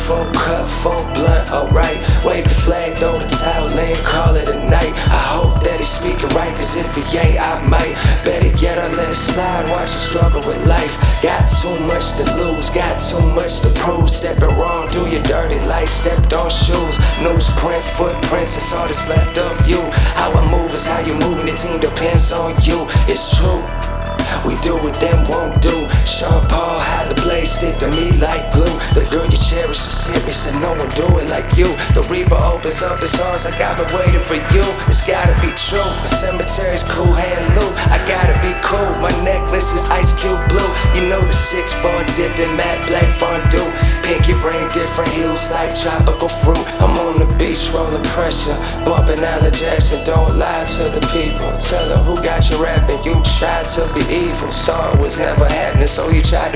full cut, full blunt, alright. Wave the flag, throw the towel in, call it a night. I hope that he's speaking right, cause if he ain't, I might. Better yet, I let it slide, watch him struggle with life. Got too much to lose, got too much to prove. Stepping wrong, do your dirty life, stepped on shoes. Newsprint, footprints, it's all that's left of you. How I move is how you move, and the team depends on you. It's true. We do what them won't do. Sean Paul had the blade stick to me like glue. The girl you cherish is hit me, so no one do it like you. The Reaper opens up his arms like I've been waiting for you. It's gotta be true. The cemetery's cool hand loot. I gotta be cool. My necklace is ice cube blue. You know the 6'4" dipped in matte black fondue. Pinky ring, different hues like tropical fruit. I'm on the beach rolling pressure, bumping Alan Jackson. Don't lie to the people. Tell her who got you rapping. You tried to be evil. Saw it was never happening, so you tried to